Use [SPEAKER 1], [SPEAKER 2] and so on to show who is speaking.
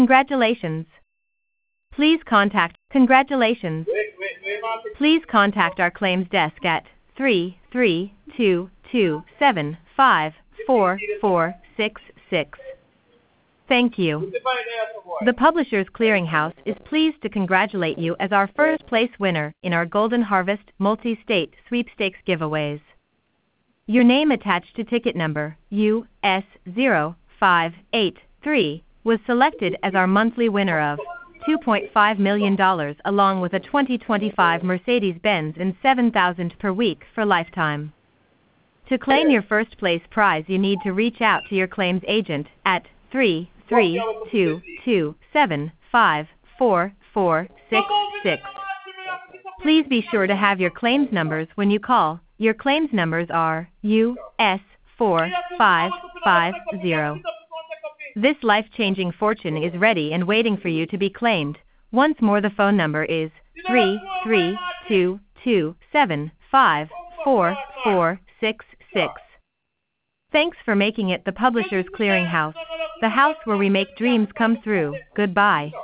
[SPEAKER 1] Congratulations. Congratulations. Please contact our claims desk at 33227544466. Thank you. The Publishers Clearinghouse is pleased to congratulate you as our first place winner in our Golden Harvest multi-state sweepstakes giveaways. Your name attached to ticket number US0583 was selected as our monthly winner of $2.5 million along with a 2025 Mercedes-Benz and $7,000 per week for lifetime. To claim your first place prize, you need to reach out to your claims agent at 33227544466. Please be sure to have your claims numbers when you call. Your claims numbers are US4550. This life-changing fortune is ready and waiting for you to be claimed. Once more, the phone number is 33227544466. Thanks for making it the Publishers Clearinghouse, the house where we make dreams come true. Goodbye.